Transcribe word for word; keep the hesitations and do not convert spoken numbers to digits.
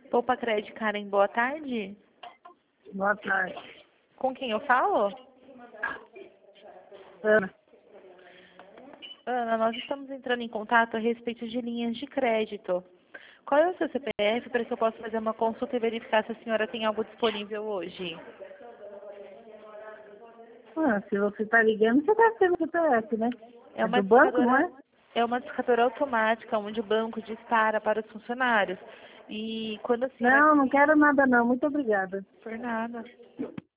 Poupa Crédito, Karen, boa tarde. Boa tarde. Com quem eu falo? Ana, Ana, nós estamos entrando em contato a respeito de linhas de crédito. Qual é o seu C P F para que eu possa fazer uma consulta e verificar se a senhora tem algo disponível hoje? ah, se você está ligando, você deve ter no C P F, né? É É uma do banco, não discadora, é? é uma discadora automática onde o banco dispara para os funcionários. E quando a senhora... Não, não quero nada não. Muito obrigada. Por nada.